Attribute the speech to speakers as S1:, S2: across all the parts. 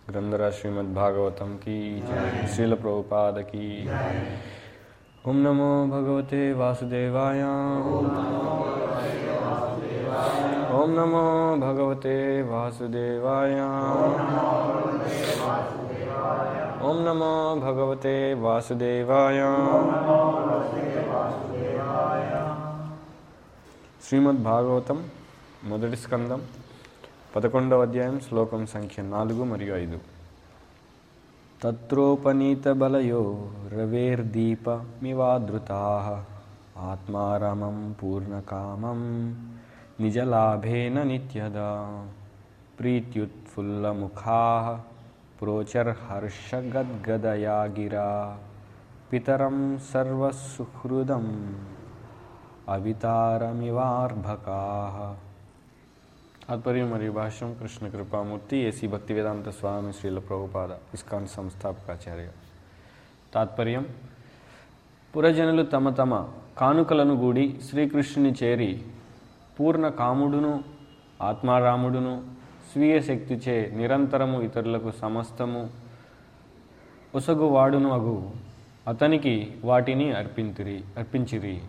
S1: ग्रंथराज श्रीमद् भागवतम की जय। श्रील प्रभुपाद की। ओम नमो भगवते वासुदेवाय। ओम नमो भगवते वासुदेवाय। ओम नमो भगवते वासुदेवाय। श्रीमद् भागवतम మొదటి స్కందం 11వ అధ్యాయం శ్లోకం సంఖ్య 4 మరియు 5. తత్రోపనీత బలయో రవేర్దీపమివాదృతాః ఆత్మారామం పూర్ణకామం నిజలాభేన నిత్యదా ప్రీత్యుత్ఫుల్లముఖాః ప్రోచర్హర్షగద్గదయా గిరా పితరం సర్వసుహృదం అవితారమివార్భకాః. तात्पर्य మరియు భాష్యం కృష్ణ కృపామూర్తి ఏసీ భక్తివేదాంత స్వామి శ్రీల ప్రభుపాద ఇస్కాన్ సంస్థాపకాచార్య. తాత్పర్యం: పురజనులు తమ తమ కానుకలను గూడి శ్రీకృష్ణుని చేరి పూర్ణ కాముడును ఆత్మారాముడును స్వీయ శక్తిచే నిరంతరము ఇతరులకు సమస్తము ఒసగువాడును అగు అతనికి వాటిని అర్పించిరి.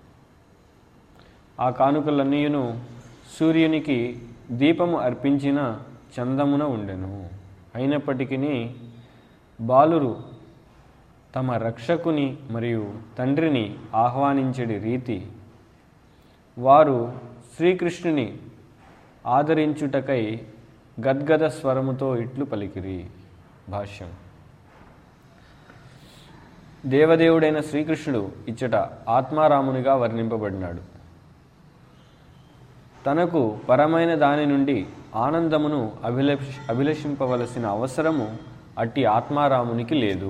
S1: ఆ కానుకలన్నీయును సూర్యునికి దీపము అర్పించిన చందమున ఉండెను. అయినప్పటికీ బాలురు తమ రక్షకుని మరియు తండ్రిని ఆహ్వానించడి రీతి వారు శ్రీకృష్ణుని ఆదరించుటకై గద్గద స్వరముతో ఇట్లు పలికిరి. భాష్యం: దేవదేవుడైన శ్రీకృష్ణుడు ఇచ్చట ఆత్మారామునిగా వర్ణింపబడినాడు. తనకు పరమైన దాని నుండి ఆనందమును అభిలషింపవలసిన అవసరము అట్టి ఆత్మారామునికి లేదు.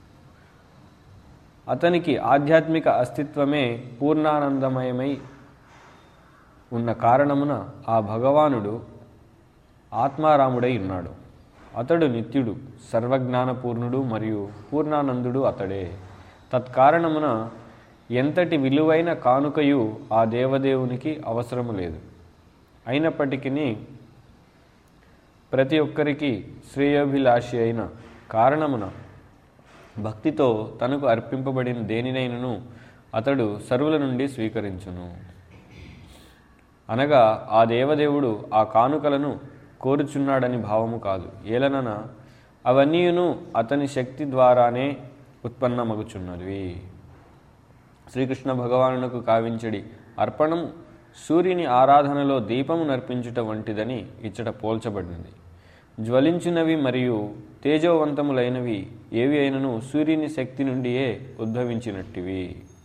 S1: అతనికి ఆధ్యాత్మిక అస్తిత్వమే పూర్ణానందమయమై ఉన్న కారణమున ఆ భగవానుడు ఆత్మారాముడై ఉన్నాడు. అతడు నిత్యుడు, సర్వజ్ఞానపూర్ణుడు మరియు పూర్ణానందుడు అతడే. తత్కారణమున ఎంతటి విలువైన కానుకయు ఆ దేవదేవునికి అవసరము లేదు. అయినప్పటికీ ప్రతి ఒక్కరికి శ్రేయోభిలాషి అయిన కారణమున భక్తితో తనకు అర్పింపబడిన దేనినైనను అతడు సర్వుల నుండి స్వీకరించును. అనగా ఆ దేవదేవుడు ఆ కానుకలను కోరుచున్నాడని భావము కాదు. ఏలనన అవన్నీయును అతని శక్తి ద్వారానే ఉత్పన్నమగుచున్నవి. శ్రీకృష్ణ భగవానునకు కావించడి అర్పణం సూర్యుని ఆరాధనలో దీపము నర్పించుట వంటిదని ఇచ్చట పోల్చబడినది. జ్వలించినవి మరియు తేజోవంతములైనవి ఏవి అయినను సూర్యుని శక్తి నుండియే ఉద్భవించినట్టివి.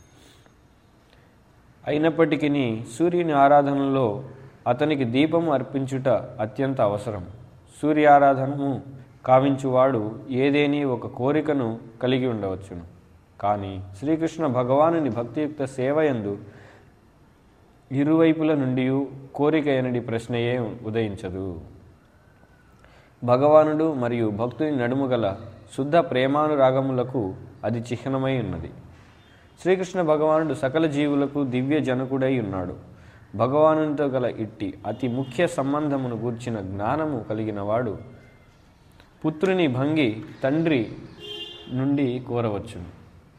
S1: అయినప్పటికీ సూర్యుని ఆరాధనలో అతనికి దీపము అర్పించుట అత్యంత అవసరం. సూర్యారాధనము కావించువాడు ఏదేని ఒక కోరికను కలిగి ఉండవచ్చును. కానీ శ్రీకృష్ణ భగవానుని భక్తియుక్త సేవయందు ఇరువైపుల నుండి కోరిక ఎనడి ప్రశ్నయే ఉదయించదు. భగవానుడు మరియు భక్తుని నడుము గల శుద్ధ ప్రేమానురాగములకు అది చిహ్నమై ఉన్నది. శ్రీకృష్ణ భగవానుడు సకల జీవులకు దివ్య జనకుడై ఉన్నాడు. భగవానునితో గల ఇట్టి అతి ముఖ్య సంబంధమును గూర్చిన జ్ఞానము కలిగిన వాడు పుత్రుని భంగి తండ్రి నుండి కోరవచ్చును.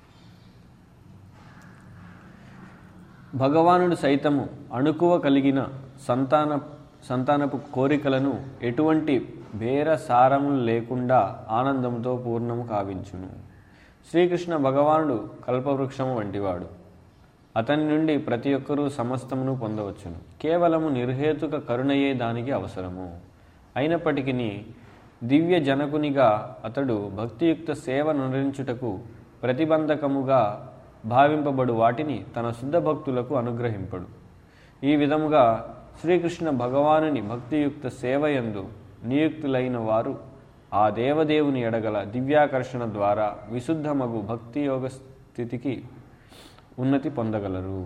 S1: భగవానుడు సైతము అణుకువ కలిగిన సంతానపు కోరికలను ఎటువంటి బేరసారములు లేకుండా ఆనందంతో పూర్ణము కావించును. శ్రీకృష్ణ భగవానుడు కల్పవృక్షము వంటివాడు. అతని నుండి ప్రతి ఒక్కరూ సమస్తమును పొందవచ్చును. కేవలము నిర్హేతుక కరుణయే దానికి అవసరము. అయినప్పటికీ దివ్య జనకునిగా అతడు భక్తియుక్త సేవ నరించుటకు ప్రతిబంధకముగా భావింపబడు వాటిని తన శుద్ధ భక్తులకు అనుగ్రహింపడు. ఈ విధముగా శ్రీకృష్ణ భగవానుని భక్తియుక్త సేవయందు నియుక్తులైన వారు ఆ దేవదేవుని ఎడగల దివ్యాకర్షణ ద్వారా విశుద్ధమగు భక్తియోగ స్థితికి ఉన్నతి పొందగలరు.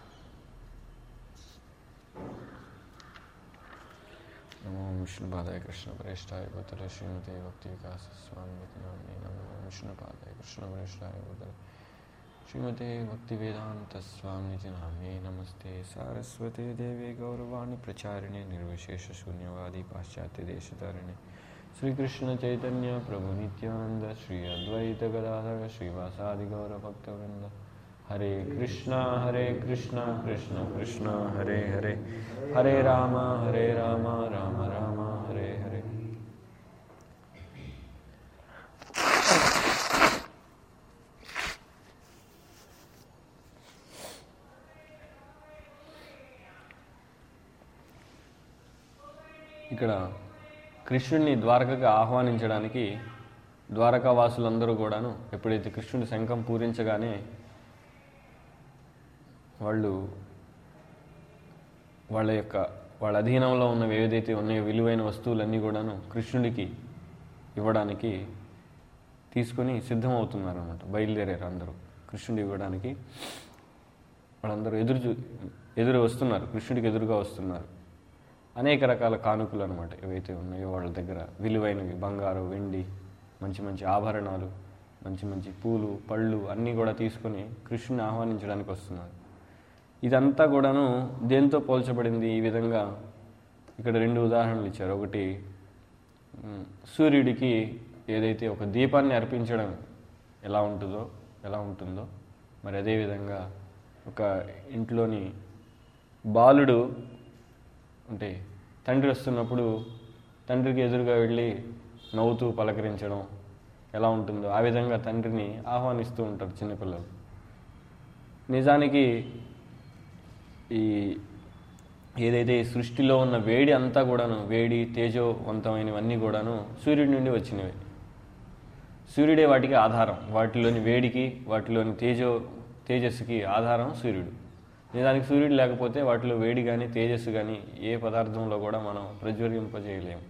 S1: నమో విష్ణుపాదాయ కృష్ణ ప్రేష్టాయ భూతల శ్రీమతే భక్తి వికాస స్వామి నమో విష్ణుపాదాయ కృష్ణ ప్రేష్టాయ భూతల श्रीमते भक्तिवेदांत स्वामी नामे नमस्ते सारस्वते देवे गौरवाणी प्रचारिणे निर्विशेष शून्यवादी पाश्चात्य देशतारिणे శ్రీకృష్ణ చైతన్య ప్రభు నిత్యానంద శ్రీ అద్వైత గదాధర శ్రీవాసాది గౌర భక్తవృంద. హరే కృష్ణ కృష్ణ కృష్ణ హరే హరే, హరే రామ రామ రామ హరే హరే. ఇక్కడ కృష్ణుడిని ద్వారకగా ఆహ్వానించడానికి ద్వారకావాసులందరూ కూడాను ఎప్పుడైతే కృష్ణుడి శంఖం పూరించగానే వాళ్ళ అధీనంలో ఉన్న ఏదైతే ఉన్నాయో విలువైన వస్తువులన్నీ కూడాను కృష్ణుడికి ఇవ్వడానికి తీసుకొని సిద్ధమవుతున్నారు అన్నమాట. బయలుదేరారు అందరూ కృష్ణుడు ఇవ్వడానికి. వాళ్ళందరూ ఎదురు వస్తున్నారు, కృష్ణుడికి ఎదురుగా వస్తున్నారు. అనేక రకాల కానుకలు అనమాట ఏవైతే ఉన్నాయో వాళ్ళ దగ్గర విలువైనవి, బంగారు, వెండి, మంచి మంచి ఆభరణాలు, మంచి మంచి పూలు, పళ్ళు అన్నీ కూడా తీసుకొని కృష్ణుని ఆహ్వానించడానికి వస్తున్నారు. ఇదంతా కూడాను దేంతో పోల్చబడింది? ఈ విధంగా ఇక్కడ 2 ఉదాహరణలు ఇచ్చారు. ఒకటి, సూర్యుడికి ఏదైతే ఒక దీపాన్ని అర్పించడం ఎలా ఉంటుందో మరి అదేవిధంగా ఒక ఇంట్లోని బాలుడు అంటే తండ్రి వస్తున్నప్పుడు తండ్రికి ఎదురుగా వెళ్ళి నవ్వుతూ పలకరించడం ఎలా ఉంటుందో ఆ విధంగా తండ్రిని ఆహ్వానిస్తూ ఉంటారు చిన్నపిల్లలు. నిజానికి ఈ ఏదైతే సృష్టిలో ఉన్న వేడి అంతా కూడాను, వేడి తేజోవంతమైనవన్నీ కూడాను సూర్యుడి నుండి వచ్చినవి. సూర్యుడే వాటికి ఆధారం. వాటిలోని వేడికి, వాటిలోని తేజస్సుకి ఆధారం సూర్యుడు. నిజానికి సూర్యుడు లేకపోతే వాటిలో వేడి కానీ తేజస్సు కానీ ఏ పదార్థంలో కూడా మనం ప్రజ్వలింపజేయలేము.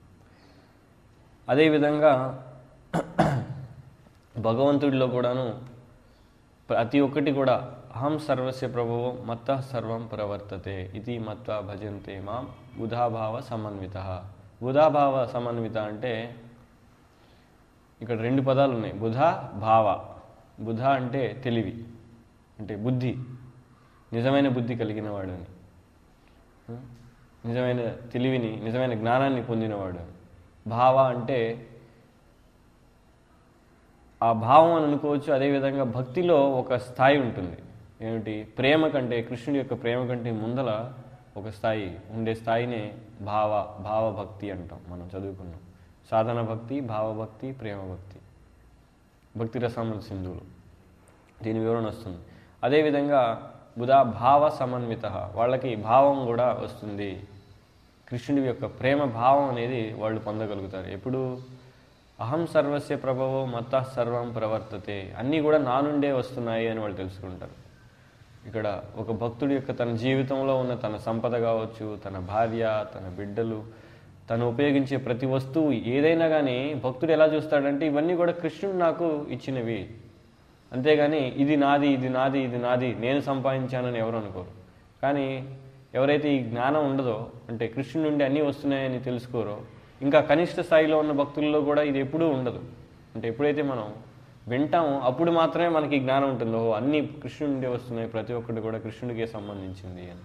S1: అదేవిధంగా భగవంతుడిలో కూడాను ప్రతి ఒక్కటి కూడా అహం సర్వస్య ప్రభువో మత్తః సర్వం ప్రవర్తతే ఇది మత్వా భజంతే మాం బుధాభావ సమన్విత. బుధాభావ సమన్విత అంటే ఇక్కడ 2 పదాలు ఉన్నాయి. బుధ, భావ. బుధ అంటే తెలివి, అంటే బుద్ధి, నిజమైన బుద్ధి కలిగిన వాడని, నిజమైన తెలివిని, నిజమైన జ్ఞానాన్ని పొందినవాడు. భావ అంటే ఆ భావం అని అనుకోవచ్చు. అదేవిధంగా భక్తిలో ఒక స్థాయి ఉంటుంది. ఏమిటి? ప్రేమ కంటే, కృష్ణుడి యొక్క ప్రేమ కంటే ముందల ఒక స్థాయి ఉండే స్థాయినే భావభక్తి అంటాం. మనం చదువుకున్నాం సాధన భక్తి, భావభక్తి, ప్రేమభక్తి, భక్తి రసామృత సింధువులు దీని వివరణ వస్తుంది. అదేవిధంగా భావ సమన్విత, వాళ్ళకి భావం కూడా వస్తుంది. కృష్ణుడి యొక్క ప్రేమ భావం అనేది వాళ్ళు పొందగలుగుతారు. ఎప్పుడు? అహం సర్వస్య ప్రభవో మత్తః సర్వం ప్రవర్తతే, అన్నీ కూడా నా నుండే వస్తున్నాయి అని వాళ్ళు తెలుసుకుంటారు. ఇక్కడ ఒక భక్తుడి యొక్క తన జీవితంలో ఉన్న తన సంపద కావచ్చు, తన భార్య, తన బిడ్డలు, తను ఉపయోగించే ప్రతి వస్తువు ఏదైనా కానీ భక్తుడు ఎలా చూస్తాడంటే ఇవన్నీ కూడా కృష్ణుడు నాకు ఇచ్చినవి, అంతేగాని ఇది నాది, ఇది నాది, ఇది నాది, నేను సంపాదించానని ఎవరు అనుకోరు. కానీ ఎవరైతే ఈ జ్ఞానం ఉండదో, అంటే కృష్ణుడి నుండి అన్నీ వస్తున్నాయని తెలుసుకోరో, ఇంకా కనిష్ట స్థాయిలో ఉన్న భక్తుల్లో కూడా ఇది ఎప్పుడూ ఉండదు. అంటే ఎప్పుడైతే మనం వింటామో అప్పుడు మాత్రమే మనకి జ్ఞానం ఉంటుందో అన్నీ కృష్ణుడి నుండి వస్తున్నాయి, ప్రతి ఒక్కటి కూడా కృష్ణుడికే సంబంధించింది అని.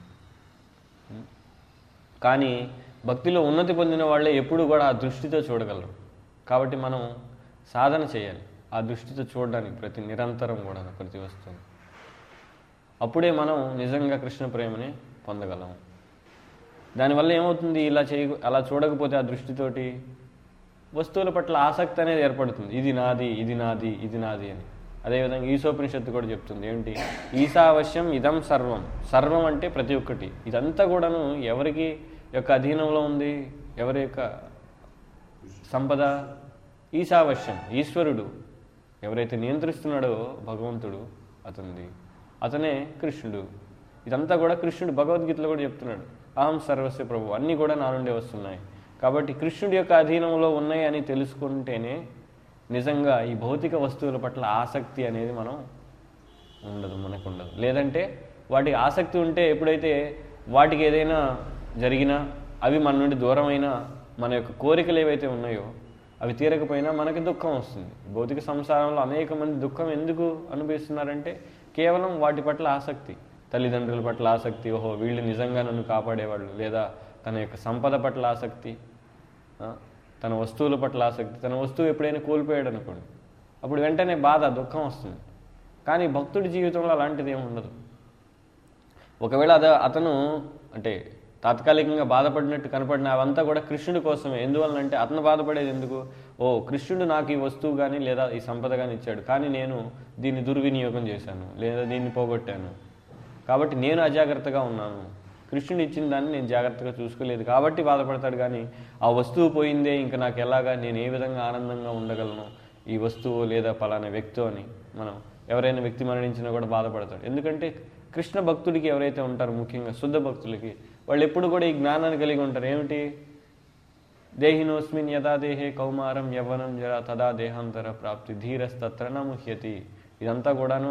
S1: కానీ భక్తిలో ఉన్నతి పొందిన వాళ్ళే ఎప్పుడు కూడా ఆ దృష్టితో చూడగలరు. కాబట్టి మనం సాధన చేయాలి ఆ దృష్టితో చూడడానికి, నిరంతరం కూడా ప్రతి వస్తువు. అప్పుడే మనం నిజంగా కృష్ణ ప్రేమని పొందగలం. దానివల్ల ఏమవుతుంది? అలా చూడకపోతే ఆ దృష్టితోటి వస్తువుల పట్ల ఆసక్తి అనేది ఏర్పడుతుంది. ఇది నాది, ఇది నాది, ఇది నాది అని. అదేవిధంగా ఈశోపనిషత్తు కూడా చెప్తుంది ఏంటి? ఈశావశ్యం ఇదం సర్వం. సర్వం అంటే ప్రతి ఒక్కటి. ఇదంతా కూడాను ఎవరికి యొక్క అధీనంలో ఉంది? ఎవరి యొక్క సంపద? ఈశావశ్యం, ఈశ్వరుడు ఎవరైతే నియంత్రిస్తున్నాడో భగవంతుడు అతనే కృష్ణుడు. ఇదంతా కూడా కృష్ణుడు భగవద్గీతలో కూడా చెప్తున్నాడు, అహం సర్వస్య ప్రభు, అన్నీ కూడా నా నుండే వస్తున్నాయి. కాబట్టి కృష్ణుడి యొక్క అధీనంలో ఉన్నాయి అని తెలుసుకుంటేనే నిజంగా ఈ భౌతిక వస్తువుల పట్ల ఆసక్తి అనేది మనకు ఉండదు. లేదంటే వాటికి ఆసక్తి ఉంటే ఎప్పుడైతే వాటికి ఏదైనా జరిగినా, అవి మన నుండి దూరమైనా, మన యొక్క కోరికలు ఏవైతే ఉన్నాయో అవి తీరకపోయినా మనకి దుఃఖం వస్తుంది. భౌతిక సంసారంలో అనేక మంది దుఃఖం ఎందుకు అనుభవిస్తున్నారంటే కేవలం వాటి పట్ల ఆసక్తి, తల్లిదండ్రుల పట్ల ఆసక్తి, ఓహో వీళ్ళు నిజంగా నన్ను కాపాడేవాళ్ళు, లేదా తన యొక్క సంపద పట్ల ఆసక్తి, తన వస్తువుల పట్ల ఆసక్తి, తన వస్తువు ఎప్పుడైనా కోల్పోయాడు అనుకోండి, అప్పుడు వెంటనే బాధ, దుఃఖం వస్తుంది. కానీ భక్తుడి జీవితంలో అలాంటిది ఏమి ఉండదు. ఒకవేళ అతను అంటే తాత్కాలికంగా బాధపడినట్టు కనపడిన అవంతా కూడా కృష్ణుడి కోసమే. ఎందువలనంటే అతను బాధపడేది ఎందుకు? ఓ కృష్ణుడు నాకు ఈ వస్తువు కానీ లేదా ఈ సంపద కానీ ఇచ్చాడు, కానీ నేను దీన్ని దుర్వినియోగం చేశాను లేదా దీన్ని పోగొట్టాను, కాబట్టి నేను అజాగ్రత్తగా ఉన్నాను, కృష్ణుడు ఇచ్చిన దాన్ని నేను జాగ్రత్తగా చూసుకోలేదు కాబట్టి బాధపడతాడు. కానీ ఆ వస్తువు పోయిందే, ఇంకా నాకు ఎలాగా, నేను ఏ విధంగా ఆనందంగా ఉండగలను ఈ వస్తువు లేదా పలానా వ్యక్తి అని మనం ఎవరైనా వ్యక్తి మరణించినా కూడా బాధపడతాడు. ఎందుకంటే కృష్ణ భక్తుడికి ఎవరైతే ఉంటారో, ముఖ్యంగా శుద్ధ భక్తులకి, వాళ్ళు ఎప్పుడు కూడా ఈ జ్ఞానాన్ని కలిగి ఉంటారు. ఏమిటి? దేహినోస్మిన్ యథా దేహే కౌమారం యవ్వనం జరా తదా దేహాంతర ప్రాప్తి ధీరస్తత్ర న ముహ్యతి. ఇదంతా కూడాను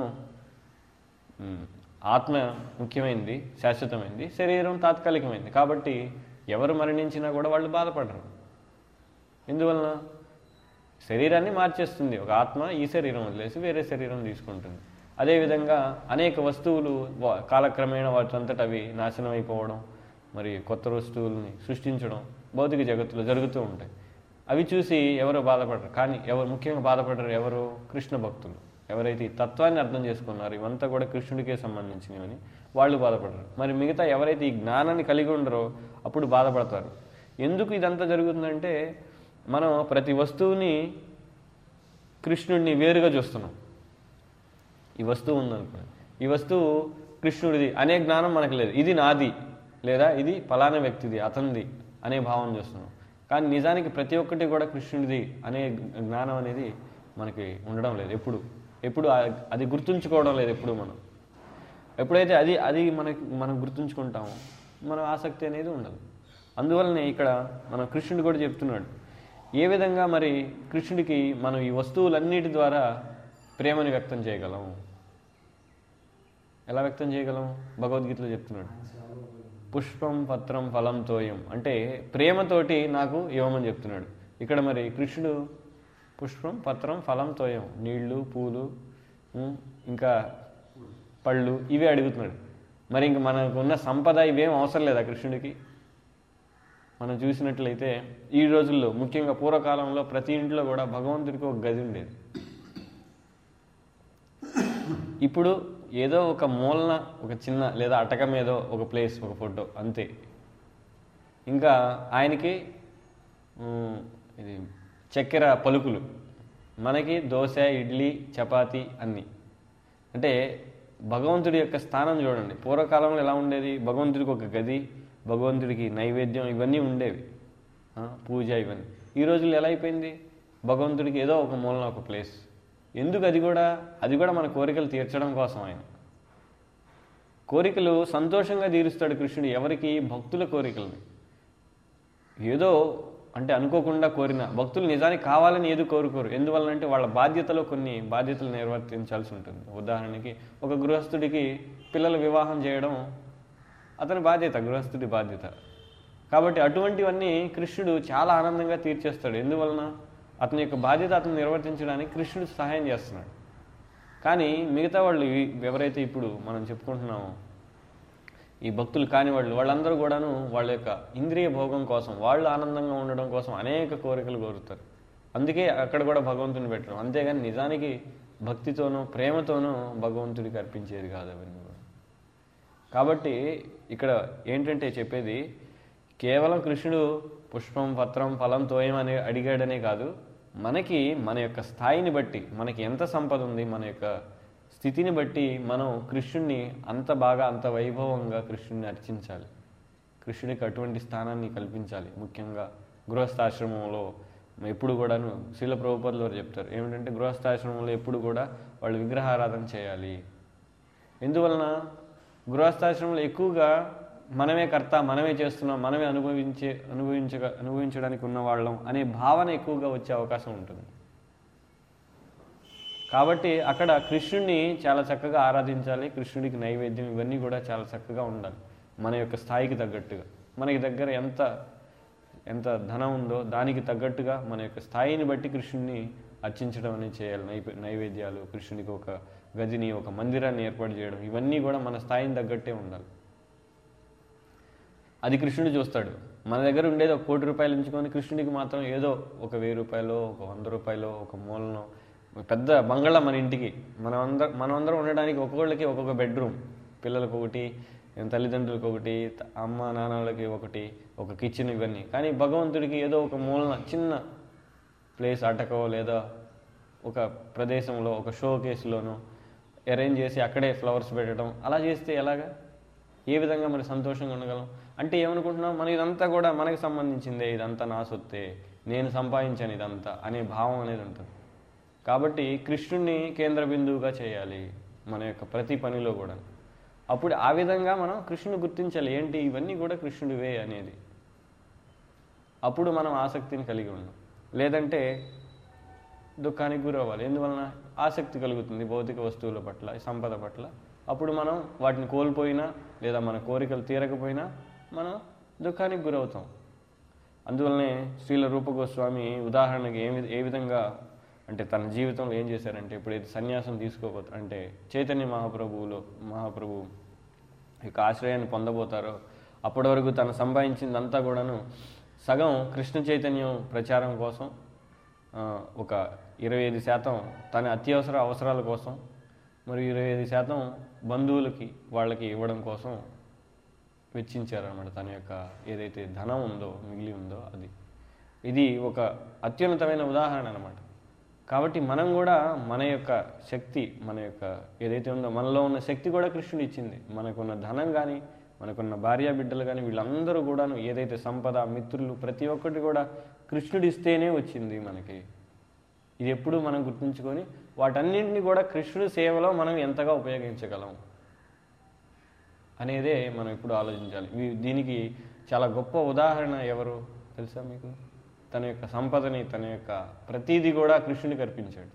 S1: ఆత్మ ముఖ్యమైనది, శాశ్వతమైంది, శరీరం తాత్కాలికమైంది. కాబట్టి ఎవరు మరణించినా కూడా వాళ్ళు బాధపడరు. ఎందువలన? శరీరాన్ని మార్చేస్తుంది ఒక ఆత్మ, ఈ శరీరం వదిలేసి వేరే శరీరం తీసుకుంటుంది. అదేవిధంగా అనేక వస్తువులు కాలక్రమేణా వాటింతట అవి నాశనం అయిపోవడం, మరి కొత్త వస్తువుల్ని సృష్టించడం భౌతిక జగత్తులో జరుగుతూ ఉంటాయి. అవి చూసి ఎవరు బాధపడరు. కానీ ఎవరు ముఖ్యంగా బాధపడరు? ఎవరు? కృష్ణ భక్తులు. ఎవరైతే ఈ తత్వాన్ని అర్థం చేసుకున్నారో, ఇవంతా కూడా కృష్ణుడికే సంబంధించినవని వాళ్ళు బాధపడరు. మరి మిగతా ఎవరైతే ఈ జ్ఞానాన్ని కలిగి ఉండరో అప్పుడు బాధపడతారు. ఎందుకు ఇదంతా జరుగుతుందంటే, మనం ప్రతి వస్తువుని కృష్ణుడిని వేరుగా చూస్తున్నాం. ఈ వస్తువు ఉందనుకోండి, ఈ వస్తువు కృష్ణుడిది అనే జ్ఞానం మనకు లేదు. ఇది నాది లేదా ఇది ఫలానా వ్యక్తిది, అతనిది అనే భావన చేస్తున్నాం. కానీ నిజానికి ప్రతి ఒక్కటి కూడా కృష్ణుడిది అనే జ్ఞానం అనేది మనకి ఉండడం లేదు. ఎప్పుడు అది గుర్తుంచుకోవడం లేదు. ఎప్పుడైతే అది మనం గుర్తుంచుకుంటామో మన ఆసక్తి అనేది ఉండదు. అందువల్లనే ఇక్కడ మన కృష్ణుడు కూడా చెప్తున్నాడు, ఏ విధంగా మరి కృష్ణుడికి మనం ఈ వస్తువులన్నిటి ద్వారా ప్రేమని వ్యక్తం చేయగలం. ఎలా వ్యక్తం చేయగలం? భగవద్గీతలో చెప్తున్నాడు, పుష్పం పత్రం ఫలం తోయం, అంటే ప్రేమతోటి నాకు ఇవ్వమని చెప్తున్నాడు. ఇక్కడ మరి కృష్ణుడు పుష్పం పత్రం ఫలం తోయం, నీళ్లు పూలు ఇంకా పళ్ళు ఇవే అడుగుతున్నాడు. మరి ఇంక మనకు ఉన్న సంపద ఇవేం అవసరం లేదా కృష్ణుడికి? మనం చూసినట్లయితే ఈ రోజుల్లో, ముఖ్యంగా పూర్వకాలంలో ప్రతి ఇంట్లో కూడా భగవంతుడికి ఒక గది ఉండేది. ఇప్పుడు ఏదో ఒక మూలన ఒక చిన్న లేదా అటక మీదో ఒక ప్లేస్, ఒక ఫోటో అంతే. ఇంకా ఆయనకి ఇది చక్కెర పలుకులు, మనకి దోశ ఇడ్లీ చపాతీ అన్నీ. అంటే భగవంతుడి యొక్క స్థానం చూడండి. పూర్వకాలంలో ఎలా ఉండేది? భగవంతుడికి ఒక గది, భగవంతుడికి నైవేద్యం ఇవన్నీ ఉండేవి, పూజ ఇవన్నీ. ఈ రోజుల్లో ఎలా అయిపోయింది? భగవంతుడికి ఏదో ఒక మూలన ఒక ప్లేస్. ఎందుకు? అది కూడా మన కోరికలు తీర్చడం కోసం. ఆయన కోరికలు సంతోషంగా తీరుస్తాడు కృష్ణుడు. ఎవరికి? భక్తుల కోరికలని. ఏదో అంటే అనుకోకుండా కోరిన భక్తులు నిజానికి కావాలని ఏదో కోరుకోరు. ఎందువల్లంటే వాళ్ళ బాధ్యతలో కొన్ని బాధ్యతలు నిర్వర్తించాల్సి ఉంటుంది. ఉదాహరణకి ఒక గృహస్థుడికి పిల్లల వివాహం చేయడం అతని బాధ్యత, గృహస్థుడి బాధ్యత. కాబట్టి అటువంటివన్నీ కృష్ణుడు చాలా ఆనందంగా తీర్చేస్తాడు. ఎందువలన? అతని యొక్క బాధ్యత అతను నిర్వర్తించడానికి కృష్ణుడు సహాయం చేస్తున్నాడు. కానీ మిగతా వాళ్ళు ఎవరైతే ఇప్పుడు మనం చెప్పుకుంటున్నామో ఈ భక్తులు కాని వాళ్ళందరూ కూడాను వాళ్ళ యొక్క ఇంద్రియ భోగం కోసం, వాళ్ళు ఆనందంగా ఉండడం కోసం అనేక కోరికలు కోరుతారు. అందుకే అక్కడ కూడా భగవంతుని పెట్టడం. అంతేగాని నిజానికి భక్తితోనూ ప్రేమతోనూ భగవంతుడికి అర్పించేది కాదు అవన్నీ కూడా. కాబట్టి ఇక్కడ ఏంటంటే చెప్పేది, కేవలం కృష్ణుడు పుష్పం పత్రం ఫలం తోయం అని అడిగాడనే కాదు, మనకి మన యొక్క స్థాయిని బట్టి, మనకి ఎంత సంపద ఉంది, మన యొక్క స్థితిని బట్టి మనం కృష్ణుడిని అంత బాగా, అంత వైభవంగా కృష్ణుడిని అర్చించాలి. కృష్ణుడికి అటువంటి స్థానాన్ని కల్పించాలి. ముఖ్యంగా గృహస్థాశ్రమంలో ఎప్పుడు కూడాను శ్రీల ప్రభుపాదుల వారు చెప్తారు ఏమిటంటే, గృహస్థాశ్రమంలో ఎప్పుడు కూడా వాళ్ళు విగ్రహారాధన చేయాలి. ఎందువలన? గృహస్థాశ్రమంలో ఎక్కువగా మనమే కర్త, మనమే చేస్తున్నాం, మనమే అనుభవించడానికి ఉన్నవాళ్ళం అనే భావన ఎక్కువగా వచ్చే అవకాశం ఉంటుంది. కాబట్టి అక్కడ కృష్ణుడిని చాలా చక్కగా ఆరాధించాలి. కృష్ణుడికి నైవేద్యం ఇవన్నీ కూడా చాలా చక్కగా ఉండాలి. మన యొక్క స్థాయికి తగ్గట్టుగా, మనకి దగ్గర ఎంత ధనం ఉందో దానికి తగ్గట్టుగా మన యొక్క స్థాయిని బట్టి కృష్ణుడిని అర్చించడం అనేది చేయాలి. నైవేద్యాలు, కృష్ణుడికి ఒక గదిని, ఒక మందిరాన్ని ఏర్పాటు చేయడం, ఇవన్నీ కూడా మన స్థాయిని తగ్గట్టే ఉండాలి. అది కృష్ణుడు చూస్తాడు. మన దగ్గర ఉండేది ఒక 1 కోటి రూపాయలు ఉంచుకొని కృష్ణుడికి మాత్రం ఏదో ఒక 1000 రూపాయలు, ఒక 100 రూపాయలు, ఒక మూలనో పెద్ద బంగళా మన ఇంటికి మనమందరం ఉండడానికి ఒక్కొక్కళ్ళకి ఒక్కొక్క బెడ్రూమ్, పిల్లలకు ఒకటి, తల్లిదండ్రులకు ఒకటి, అమ్మ నాన్నలకి ఒకటి, ఒక కిచెన్, ఇవన్నీ. కానీ భగవంతుడికి ఏదో ఒక మూలన చిన్న ప్లేస్ అటకో లేదా ఒక ప్రదేశంలో ఒక షో కేసులోనో అరేంజ్ చేసి అక్కడే ఫ్లవర్స్ పెట్టడం, అలా చేస్తే ఎలాగా, ఏ విధంగా మరి సంతోషంగా ఉండగలం? అంటే ఏమనుకుంటున్నాం, మన ఇదంతా కూడా మనకు సంబంధించిందే, ఇదంతా నా సొత్తే, నేను సంపాదించాను ఇదంతా అనే భావం అనేది ఉంటుంది. కాబట్టి కృష్ణుడిని కేంద్ర బిందువుగా చేయాలి మన యొక్క ప్రతి పనిలో కూడా. అప్పుడు ఆ విధంగా మనం కృష్ణుని గుర్తించాలి, ఏంటి ఇవన్నీ కూడా కృష్ణుడివే అనేది. అప్పుడు మనం ఆసక్తిని కలిగి ఉన్నాం. లేదంటే దుఃఖానికి గురవ్వాలి. ఎందువలన? ఆసక్తి కలుగుతుంది భౌతిక వస్తువుల పట్ల, సంపద పట్ల. అప్పుడు మనం వాటిని కోల్పోయినా లేదా మన కోరికలు తీరకపోయినా మనం దుఃఖానికి గురవుతాం. అందువల్లనే శ్రీల రూప గోస్వామి ఉదాహరణకి ఏ విధంగా అంటే తన జీవితంలో ఏం చేశారంటే, ఎప్పుడైతే సన్యాసం తీసుకోబోతా అంటే చైతన్య మహాప్రభు యొక్క ఆశ్రయాన్ని పొందబోతారో అప్పటి వరకు తను సంపాదించిందంతా కూడాను సగం కృష్ణ చైతన్యం ప్రచారం కోసం, ఒక 25% తన అత్యవసర అవసరాల కోసం, మరియు 25% బంధువులకి వాళ్ళకి ఇవ్వడం కోసం వెచ్చించారన్నమాట. తన యొక్క ఏదైతే ధనం ఉందో, మిగిలి ఉందో అది. ఇది ఒక అత్యున్నతమైన ఉదాహరణ అన్నమాట. కాబట్టి మనం కూడా మన యొక్క శక్తి, మన యొక్క ఏదైతే ఉందో మనలో ఉన్న శక్తి కూడా కృష్ణుడు ఇచ్చింది. మనకున్న ధనం కానీ, మనకున్న భార్యా బిడ్డలు కానీ, వీళ్ళందరూ కూడాను ఏదైతే సంపద, మిత్రులు, ప్రతి ఒక్కటి కూడా కృష్ణుడు ఇస్తేనే వచ్చింది మనకి. ఇది ఎప్పుడు మనం గుర్తుంచుకొని వాటన్నింటినీ కూడా కృష్ణుడి సేవలో మనం ఎంతగా ఉపయోగించగలం అనేదే మనం ఇప్పుడు ఆలోచించాలి. దీనికి చాలా గొప్ప ఉదాహరణ ఎవరు తెలుసా మీకు? తన యొక్క సంపదని, తన యొక్క ప్రతీది కూడా కృష్ణుడికి అర్పించాడు.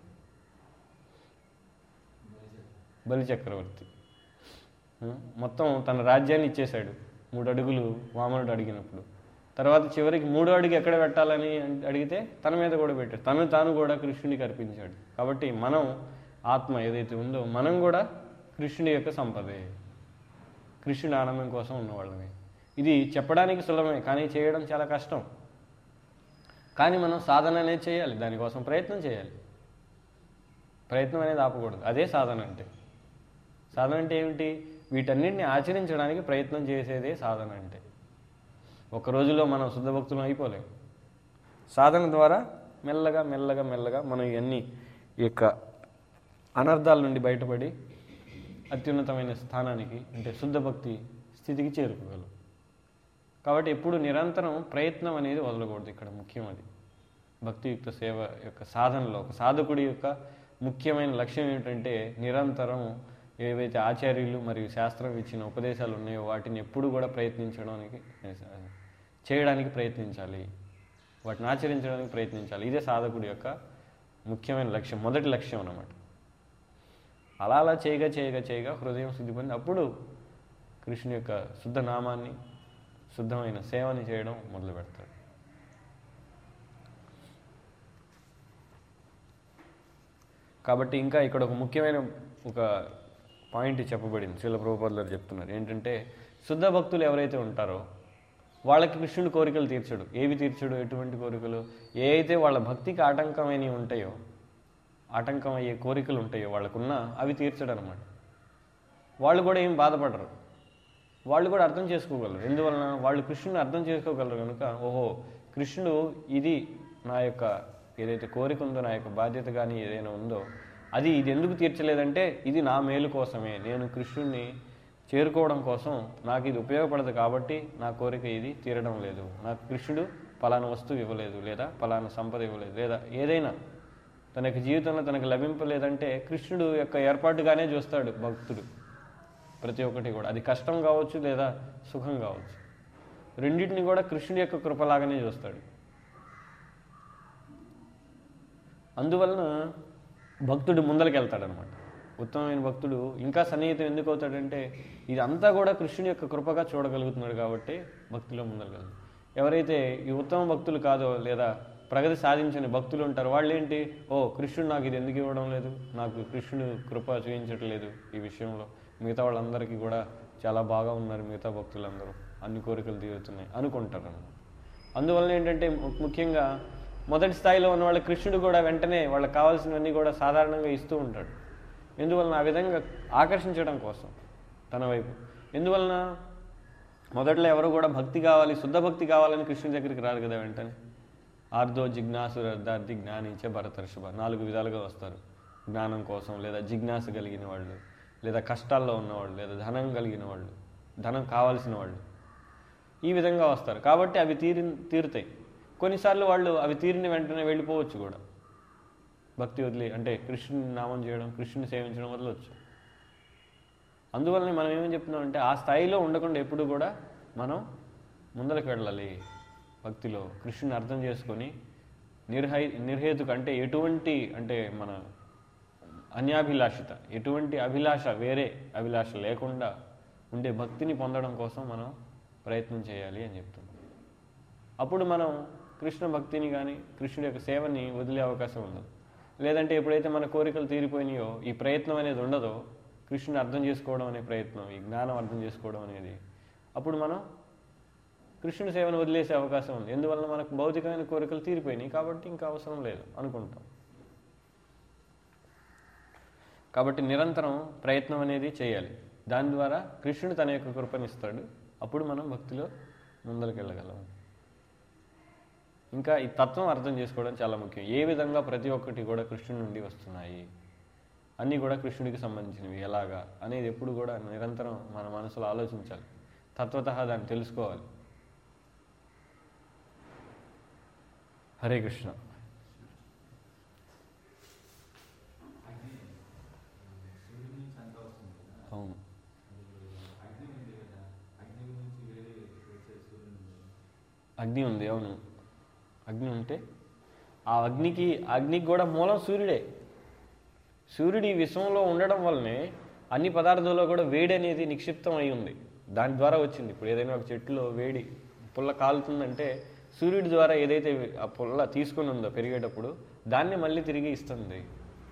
S1: బలి చక్రవర్తి మొత్తం తన రాజ్యాన్ని ఇచ్చేశాడు 3 అడుగులు వామనుడు అడిగినప్పుడు. తర్వాత చివరికి 3వ అడుగు ఎక్కడ పెట్టాలని అడిగితే తన మీద కూడా పెట్టాడు. తాను కూడా కృష్ణుడికి అర్పించాడు. కాబట్టి మనం ఆత్మ ఏదైతే ఉందో మనం కూడా కృష్ణుడి యొక్క సంపదే, కృష్ణుడి ఆనందం కోసం ఉన్నవాళ్ళమే. ఇది చెప్పడానికి సులభమే, కానీ చేయడం చాలా కష్టం. కానీ మనం సాధన అనేది చేయాలి, దానికోసం ప్రయత్నం చేయాలి. ప్రయత్నం అనేది ఆపకూడదు. అదే సాధన అంటే. సాధన అంటే ఏమిటి? వీటన్నిటిని ఆచరించడానికి ప్రయత్నం చేసేదే సాధన అంటే. ఒక రోజులో మనం శుద్ధ భక్తులం అయిపోలేం. సాధన ద్వారా మెల్లగా మెల్లగా మెల్లగా మనం ఇవన్నీ ఈ యొక్క అనర్థాల నుండి బయటపడి అత్యున్నతమైన స్థానానికి అంటే శుద్ధ భక్తి స్థితికి చేరుకోగలం. కాబట్టి ఎప్పుడు నిరంతరం ప్రయత్నం అనేది వదలకూడదు. ఇక్కడ ముఖ్యం అది. భక్తియుక్త సేవ యొక్క సాధనలో ఒక సాధకుడి యొక్క ముఖ్యమైన లక్ష్యం ఏమిటంటే నిరంతరం ఏవైతే ఆచార్యులు మరియు శాస్త్రం ఇచ్చిన ఉపదేశాలు ఉన్నాయో వాటిని ఎప్పుడు కూడా చేయడానికి ప్రయత్నించాలి, వాటిని ఆచరించడానికి ప్రయత్నించాలి. ఇదే సాధకుడి యొక్క ముఖ్యమైన లక్ష్యం, మొదటి లక్ష్యం అన్నమాట. అలా చేయగా చేయగా చేయగా హృదయం శుద్ధి పొంది అప్పుడు కృష్ణుని యొక్క శుద్ధ నామాన్ని, శుద్ధమైన సేవని చేయడం మొదలు పెడతాడు. కాబట్టి ఇంకా ఇక్కడ ఒక ముఖ్యమైన ఒక పాయింట్ చెప్పబడింది. శ్రీల ప్రభుపాదులు చెప్తున్నారు ఏంటంటే, శుద్ధ భక్తులు ఎవరైతే ఉంటారో వాళ్ళకి కృష్ణుడు కోరికలు తీర్చడు. ఏవి తీర్చడు? ఎటువంటి కోరికలు? ఏ అయితే వాళ్ళ భక్తికి ఆటంకమైనవి ఉంటాయో, ఆటంకం అయ్యే కోరికలు ఉంటాయో వాళ్ళకున్న అవి తీర్చడు అనమాట. వాళ్ళు కూడా ఏం బాధపడరు, వాళ్ళు కూడా అర్థం చేసుకోగలరు. ఎందువలన? వాళ్ళు కృష్ణుని అర్థం చేసుకోగలరు కనుక, ఓహో కృష్ణుడు ఇది నా యొక్క ఏదైతే కోరిక ఉందో, నా యొక్క బాధ్యత కానీ ఏదైనా ఉందో ఇది ఎందుకు తీర్చలేదంటే ఇది నా మేలు కోసమే, నేను కృష్ణుడిని చేరుకోవడం కోసం నాకు ఇది ఉపయోగపడదు కాబట్టి నా కోరిక ఇది తీరడం లేదు, నాకు కృష్ణుడు పలానా వస్తువు ఇవ్వలేదు, లేదా పలానా సంపద ఇవ్వలేదు, లేదా ఏదైనా తన యొక్క జీవితంలో తనకు లభింపలేదంటే కృష్ణుడు యొక్క ఏర్పాటుగానే చూస్తాడు భక్తుడు. ప్రతి ఒక్కటి కూడా అది కష్టం కావచ్చు లేదా సుఖం కావచ్చు, రెండింటిని కూడా కృష్ణుడి యొక్క కృపలాగానే చూస్తాడు. అందువలన భక్తుడు ముందరికి వెళ్తాడనమాట. ఉత్తమమైన భక్తుడు ఇంకా సన్నిహితం ఎందుకు అవుతాడంటే ఇదంతా కూడా కృష్ణుడి యొక్క కృపగా చూడగలుగుతున్నాడు కాబట్టి భక్తిలో ముందరగలదు. ఎవరైతే ఈ ఉత్తమ భక్తులు కాదో లేదా ప్రగతి సాధించని భక్తులు ఉంటారు, వాళ్ళు ఏంటి, కృష్ణుడు నాకు ఇది ఎందుకు ఇవ్వడం లేదు, నాకు కృష్ణుడు కృప చూపించట్లేదు ఈ విషయంలో, మిగతా వాళ్ళందరికీ కూడా చాలా బాగా ఉన్నారు, మిగతా భక్తులందరూ అన్ని కోరికలు తీరుతున్నాయి అనుకుంటారు అన్నమాట. అందువలన ఏంటంటే ముఖ్యంగా మొదటి స్థాయిలో ఉన్న వాళ్ళ కృష్ణుడు కూడా వెంటనే వాళ్ళకి కావాల్సినవన్నీ కూడా సాధారణంగా ఇస్తూ ఉంటాడు. ఎందువలన ఆ విధంగా ఆకర్షించడం కోసం తన వైపు. ఎందువలన మొదట్లో ఎవరు కూడా భక్తి కావాలి, శుద్ధ భక్తి కావాలని కృష్ణుడి దగ్గరికి రారు కదా వెంటనే. ఆర్ధో జిజ్ఞాసు రద్దార్థి జ్ఞానించే భరతర్షభ 4 విధాలుగా వస్తారు. జ్ఞానం కోసం, లేదా జిజ్ఞాస కలిగిన వాళ్ళు, లేదా కష్టాల్లో ఉన్నవాళ్ళు, లేదా ధనం కలిగిన వాళ్ళు, ధనం కావాల్సిన వాళ్ళు, ఈ విధంగా వస్తారు. కాబట్టి అవి తీరుతాయి. కొన్నిసార్లు వాళ్ళు అవి తీరిన వెంటనే వెళ్ళిపోవచ్చు కూడా, భక్తి వదిలి, అంటే కృష్ణుని నామం చేయడం, కృష్ణుని సేవించడం వదలవచ్చు. అందువల్లనే మనం ఏమని చెప్తున్నామంటే ఆ స్థాయిలో ఉండకుండా ఎప్పుడు కూడా మనం ముందరకు వెళ్ళాలి భక్తిలో. కృష్ణుని అర్థం చేసుకొని నిర్హేతుక అంటే ఎటువంటి, అంటే మన అన్యాభిలాషిత, ఎటువంటి అభిలాష, వేరే అభిలాష లేకుండా ఉండే భక్తిని పొందడం కోసం మనం ప్రయత్నం చేయాలి అని చెప్తున్నాం. అప్పుడు మనం కృష్ణ భక్తిని కానీ కృష్ణుడి యొక్క సేవని వదిలే అవకాశం ఉండదు. లేదంటే ఎప్పుడైతే మన కోరికలు తీరిపోయినాయో, ఈ ప్రయత్నం అనేది ఉండదో, కృష్ణుని అర్థం చేసుకోవడం అనే ప్రయత్నం, ఈ జ్ఞానం అర్థం చేసుకోవడం అనేది, అప్పుడు మనం కృష్ణుడి సేవను వదిలేసే అవకాశం ఉంది. ఎందువల్ల మనకు భౌతికమైన కోరికలు తీరిపోయినాయి కాబట్టి ఇంకా అవసరం లేదు అనుకుంటాం. కాబట్టి నిరంతరం ప్రయత్నం అనేది చేయాలి. దాని ద్వారా కృష్ణుడు తన యొక్క కృపనిస్తాడు. అప్పుడు మనం భక్తిలో ముందరికి వెళ్ళగలం. ఇంకా ఈ తత్వం అర్థం చేసుకోవడం చాలా ముఖ్యం. ఏ విధంగా ప్రతి ఒక్కటి కూడా కృష్ణుడి నుండి వస్తున్నాయి, అన్నీ కూడా కృష్ణుడికి సంబంధించినవి ఎలాగా అనేది ఎప్పుడు కూడా నిరంతరం మన మనసులో ఆలోచించాలి. తత్వతః దాన్ని తెలుసుకోవాలి. హరే కృష్ణ. అవును, అగ్ని ఉంది. అవును, అగ్ని ఉంటే ఆ అగ్నికి కూడా మూలం సూర్యుడే. సూర్యుడు ఈ విశ్వంలో ఉండడం వల్లనే అన్ని పదార్థాల్లో కూడా వేడి అనేది నిక్షిప్తం అయి ఉంది. దాని ద్వారా వచ్చింది. ఇప్పుడు ఏదైనా ఒక చెట్టులో వేడి పుల్ల కాలుతుందంటే సూర్యుడి ద్వారా ఏదైతే ఆ పుల్ల తీసుకొని ఉందో పెరిగేటప్పుడు దాన్ని మళ్ళీ తిరిగి ఇస్తుంది.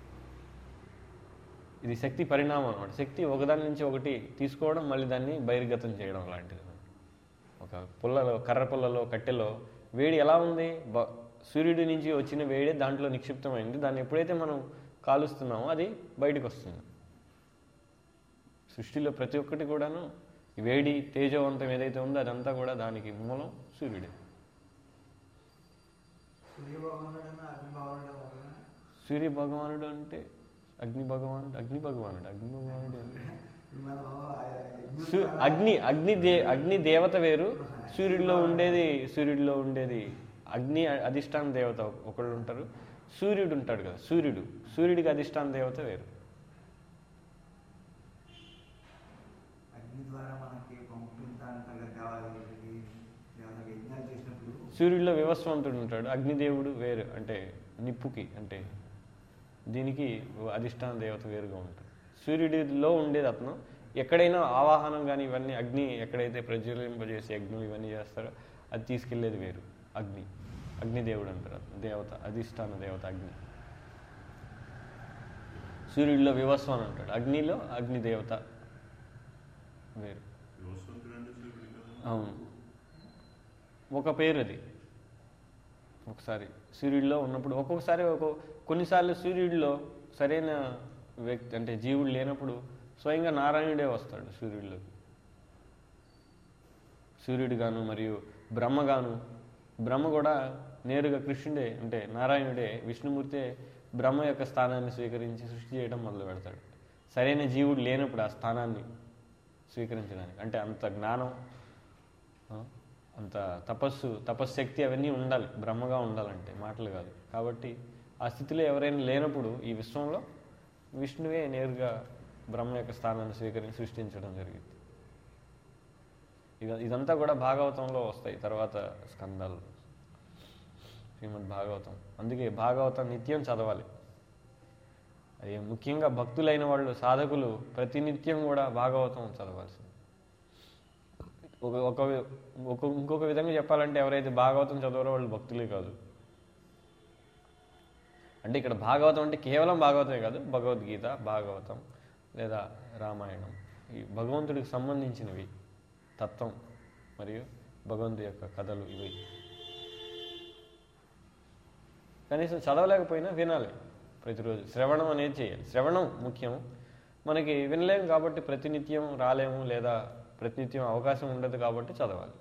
S1: ఇది శక్తి పరిణామం అన్నమాట. శక్తి ఒకదాని నుంచి ఒకటి తీసుకోవడం, మళ్ళీ దాన్ని బహిర్గతం చేయడం లాంటిది. ఒక పుల్లలో, కర్ర పుల్లలో, కట్టెలో వేడి ఎలా ఉంది? సూర్యుడి నుంచి వచ్చిన వేడి దాంట్లో నిక్షిప్తమైంది. దాన్ని ఎప్పుడైతే మనం కాలుస్తున్నామో అది బయటకు వస్తుంది. సృష్టిలో ప్రతి ఒక్కటి కూడాను ఈ వేడి, తేజవంతం ఏదైతే ఉందో అదంతా కూడా దానికి మూలం సూర్యుడే. సూర్య భగవానుడు అంటే అగ్ని భగవానుడు. అగ్ని దేవత వేరు, సూర్యుడిలో ఉండేది అగ్ని అధిష్టాన దేవత ఒకళ్ళు ఉంటారు. సూర్యుడు ఉంటాడు కదా, సూర్యుడికి అధిష్టాన దేవత వేరు. సూర్యుడిలో వివస్వంతుడు ఉంటాడు. అగ్నిదేవుడు వేరు, అంటే నిప్పుకి, అంటే దీనికి అధిష్టాన దేవత వేరుగా ఉంటుంది. సూర్యుడిలో ఉండేది అతను. ఎక్కడైనా ఆవాహనం కానీ ఇవన్నీ అగ్ని ఎక్కడైతే ప్రజ్వలింపజేసి యజ్ఞం ఇవన్నీ చేస్తారో అది తీసుకెళ్లేది వేరు. అగ్నిదేవుడు అంటారు, దేవత, అధిష్టాన దేవత అగ్ని. సూర్యుడిలో వివస్వాన్ అంటాడు, అగ్నిలో అగ్నిదేవత వేరు. అవును, ఒక పేరు అది. ఒకసారి సూర్యుడిలో ఉన్నప్పుడు, ఒక్కొక్కసారి కొన్నిసార్లు సూర్యుడిలో సరైన వ్యక్తి, అంటే జీవుడు లేనప్పుడు స్వయంగా నారాయణుడే వస్తాడు సూర్యుడిలోకి. సూర్యుడిగాను మరియు బ్రహ్మగాను. బ్రహ్మ కూడా నేరుగా కృష్ణుడే, అంటే నారాయణుడే, విష్ణుమూర్తే బ్రహ్మ యొక్క స్థానాన్ని స్వీకరించి సృష్టి చేయడం మొదలు పెడతాడు. సరైన జీవుడు లేనప్పుడు ఆ స్థానాన్ని స్వీకరించడానికి, అంటే అంత జ్ఞానం, అంత తపశ్శక్తి అవన్నీ ఉండాలి. బ్రహ్మగా ఉండాలంటే మాటలు కాదు. కాబట్టి ఆ స్థితిలో ఎవరైనా లేనప్పుడు ఈ విశ్వంలో విష్ణువే నేరుగా బ్రహ్మ యొక్క స్థానాన్ని స్వీకరించి సృష్టించడం జరిగింది. ఇదంతా కూడా భాగవతంలో వస్తాయి తర్వాత స్కందాలు, శ్రీమద్ భాగవతం. అందుకే భాగవతం నిత్యం చదవాలి. అది ముఖ్యంగా భక్తులైన వాళ్ళు, సాధకులు ప్రతినిత్యం కూడా భాగవతం చదవాల్సింది. ఇంకొక విధంగా చెప్పాలంటే ఎవరైతే భాగవతం చదవరో వాళ్ళు భక్తులే కాదు. అంటే ఇక్కడ భాగవతం అంటే కేవలం భాగవతమే కాదు, భగవద్గీత, భాగవతం లేదా రామాయణం, ఈ భగవంతుడికి సంబంధించినవి తత్వం మరియు భగవంతుడి యొక్క కథలు, ఇవి కనీసం చదవలేకపోయినా వినాలి ప్రతిరోజు. శ్రవణం అనేది చేయాలి. శ్రవణం ముఖ్యం. మనకి వినలేము కాబట్టి ప్రతినిత్యం రాలేము, లేదా ప్రతినిత్యం అవకాశం ఉండదు కాబట్టి చదవాలి.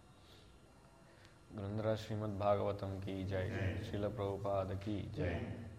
S1: గ్రంథరాజ్ శ్రీమద్ భాగవతం కీ జై, శ్రీల ప్రభుపాద కీ జై.